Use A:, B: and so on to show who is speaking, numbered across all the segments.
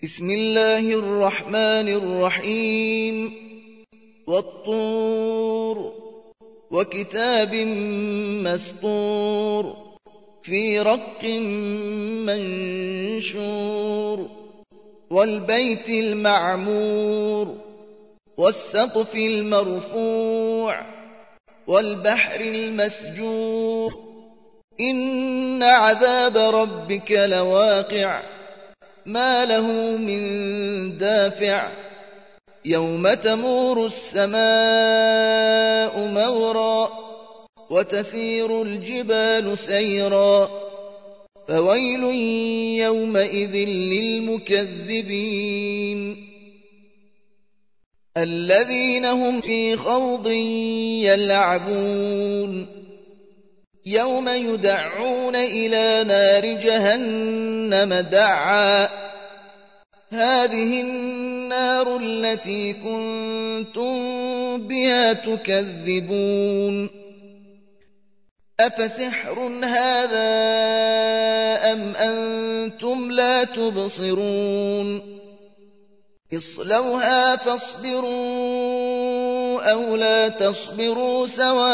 A: بسم الله الرحمن الرحيم والطور وكتاب مسطور في رق منشور والبيت المعمور والسقف المرفوع والبحر المسجور إن عذاب ربك لواقع ما له من دافع يوم تمور السماء مورا وتسير الجبال سيرا فويل يومئذ للمكذبين الذين هم في خوض يلعبون يوم يدعون إلى نار جهنم دعا هذه النار التي كنتم بها تكذبون أفسحر هذا أم أنتم لا تبصرون اصلوها فاصبروا أو لا تصبروا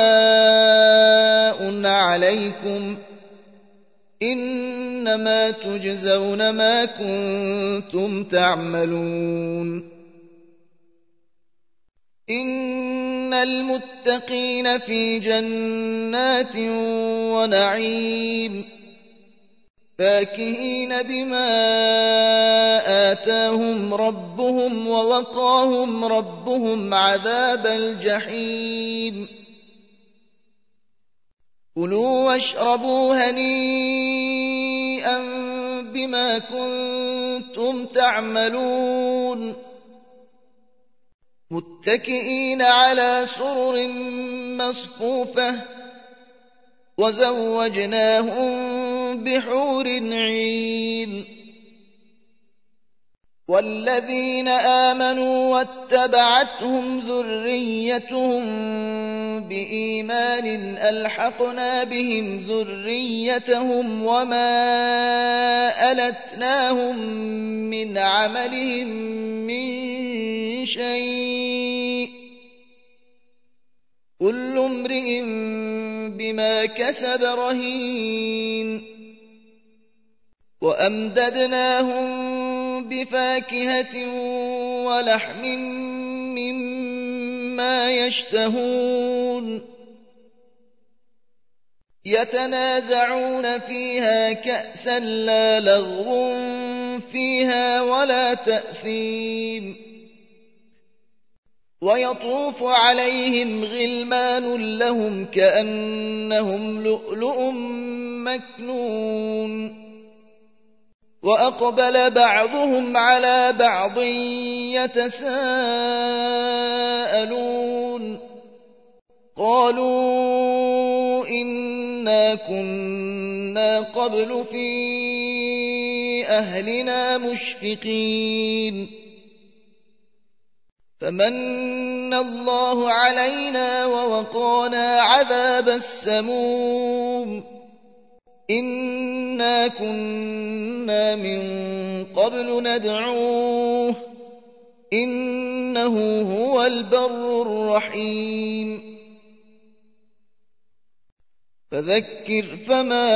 A: سواء عليكم إنما تجزون ما كنتم تعملون إن المتقين في جنات ونعيم فاكهين بما آتاهم ربهم ووقاهم ربهم عذاب الجحيم كلوا واشربوا هنيئا بما كنتم تعملون متكئين على سرر مصفوفة وزوجناهم بحور عين والذين آمنوا واتبعتهم ذريتهم بإيمان ألحقنا بهم ذريتهم وما ألتناهم من عملهم من شيء كل امرئ بما كسب رهين وأمددناهم بفاكهة ولحم مما يشتهون يتنازعون فيها كأسا لا لغو فيها ولا تأثيم ويطوف عليهم غلمان لهم كأنهم لؤلؤ مكنون وأقبل بعضهم على بعض يتساءلون قالوا إنا كنا قبل في أهلنا مشفقين فمن الله علينا ووقانا عذاب السموم إنا كنا من قبل ندعوه إنه هو البر الرحيم فذكر فما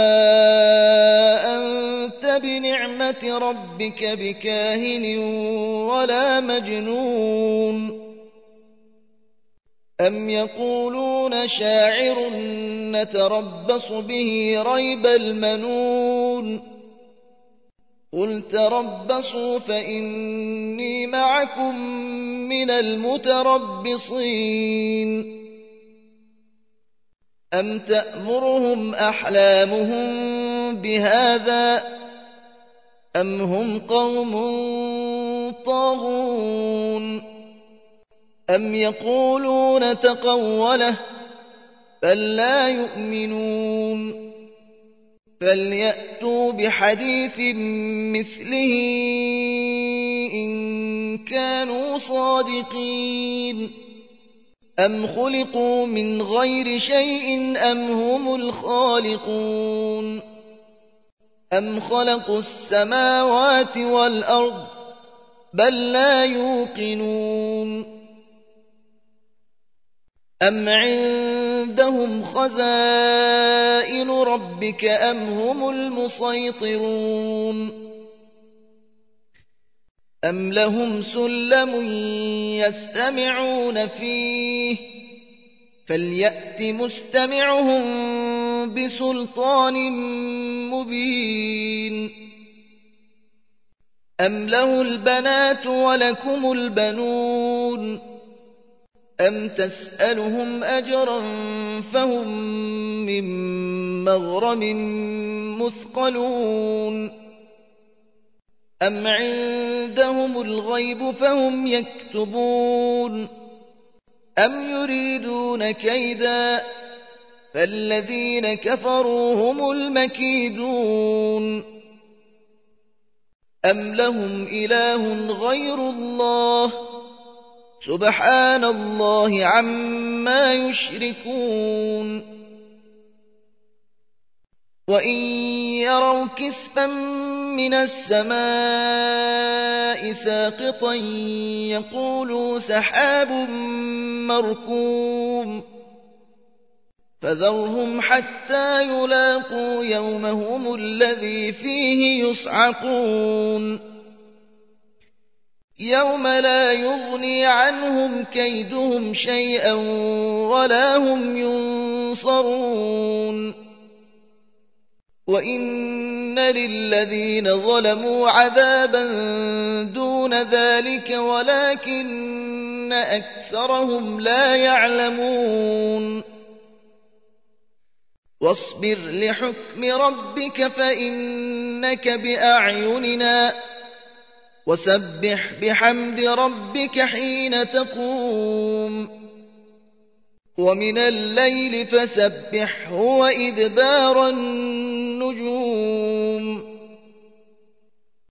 A: أنت بنعمة ربك بكاهن ولا مجنون أم يقولون شاعر نتربص به ريب المنون قل تربصوا فإني معكم من المتربصين أم تأمرهم أحلامهم بهذا أم هم قوم طاغون أم يقولون تقوله بل لا يؤمنون فليأتوا بحديث مثله إن كانوا صادقين أم خلقوا من غير شيء أم هم الخالقون أم خلقوا السماوات والأرض بل لا يوقنون أم عندهم خزائن ربك أم هم المسيطرون أم لهم سلم يستمعون فيه فليأت مستمعهم بسلطان مبين أم له البنات ولكم البنون أم تسألهم أجرا فهم من مغرم مثقلون أم عندهم الغيب فهم يكتبون أم يريدون كيدا فالذين كفروا هم المكيدون أم لهم إله غير الله سبحان الله عما يشركون وإن يروا كسفا من السماء ساقطا يقولوا سحاب مركوم فذرهم حتى يلاقوا يومهم الذي فيه يصعقون يوم لا يغني عنهم كيدهم شيئا ولا هم ينصرون وإن للذين ظلموا عذابا دون ذلك ولكن أكثرهم لا يعلمون واصبر لحكم ربك فإنك بأعيننا وسبح بحمد ربك حين تقوم ومن الليل فسبحه وإدبار النجوم